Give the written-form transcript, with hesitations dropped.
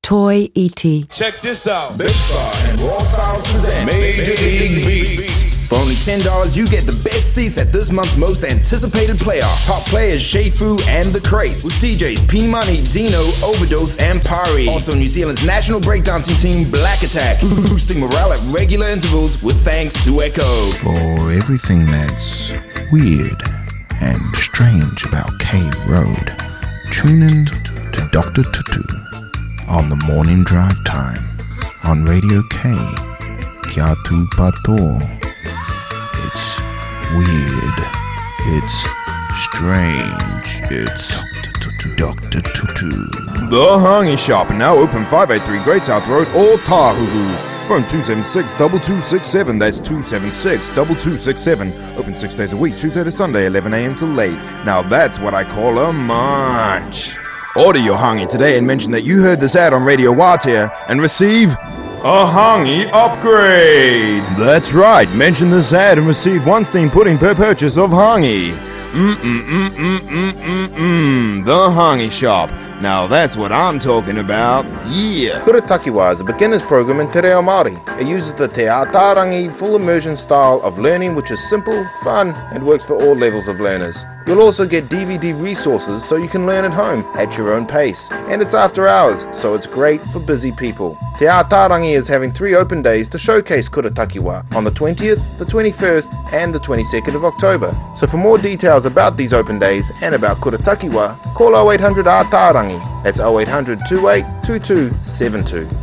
Toi Iti. Check this out. Big Star and Raw Styles present Major League Beats. For only $10, you get the best seats at this month's most anticipated playoff. Top players Shea Fu and The Crates, with DJs P-Money, Dino, Overdose, and Pari. Also New Zealand's national breakdancing team Black Attack, boosting morale at regular intervals with thanks to Echo. For everything that's weird and strange about K Road, tune in to Dr. Tutu on the morning drive time on Radio K. Kia tu pato. It's weird. It's strange. It's Dr. Tutu. The Hangi Shop, now open 583 Great South Road, Otahuhu. Phone 276-2267. That's 276-2267. Open 6 days a week, Tuesday to Sunday, 11 a.m. till late. Now that's what I call a munch. Order your Hangi today and mention that you heard this ad on Radio Watia and receive a Hangi upgrade. That's right, mention this ad and receive one steam pudding per purchase of Hangi. The Hangi Shop. Now that's what I'm talking about. Yeah. Kura Takiwa is a beginner's program in Te Reo Māori. It uses the Te Ātarangi full immersion style of learning, which is simple, fun, and works for all levels of learners. You'll also get DVD resources so you can learn at home at your own pace. And it's after hours, so it's great for busy people. Te Ātarangi is having 3 open days to showcase Kura Takiwa on the 20th, the 21st, and the 22nd of October. So for more details about these open days and about Kura Takiwa, call 0800 Ātarangi. That's 0800 28 2272.